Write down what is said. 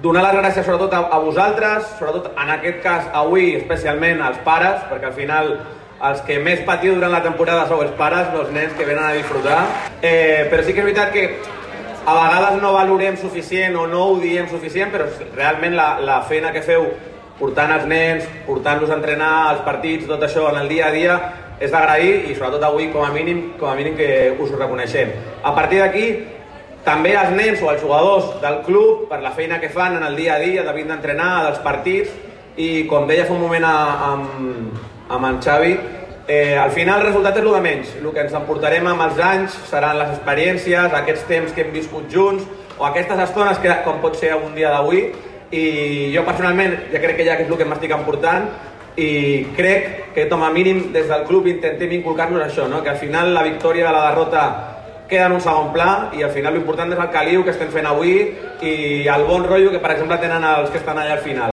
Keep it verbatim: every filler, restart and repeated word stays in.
donar les gràcies sobretot a, a vosaltres, sobretot en aquest cas avui especialment als pares, perquè al final els que més patiu durant la temporada sou els pares, els nens que venen a disfrutar. Eh, però sí que és veritat que a vegades no valorem suficient o no ho diem suficient, però realment la, la feina que feu portant els nens, portant-los a entrenar, als partits, tot això en el dia a dia, és d'agrair i sobretot avui com a mínim, com a mínim que us ho reconeixem. A partir d'aquí, també els nens o els jugadors del club, per la feina que fan en el dia a dia, de vindre a entrenar, dels partits, i com deia fa un moment a, amb, amb en Xavi, eh, al final el resultat és el de menys. El que ens emportarem amb els anys seran les experiències, aquests temps que hem viscut junts, o aquestes estones que, com pot ser un dia d'avui, i jo personalment ja crec que ja és el que m'estic emportant, i crec que com a mínim des del club intentem inculcar-nos això, no? Que al final la victòria de la derrota queda en un segon pla i al final l'important és el caliu que estem fent avui i el bon rotllo que per exemple tenen els que estan allà al final.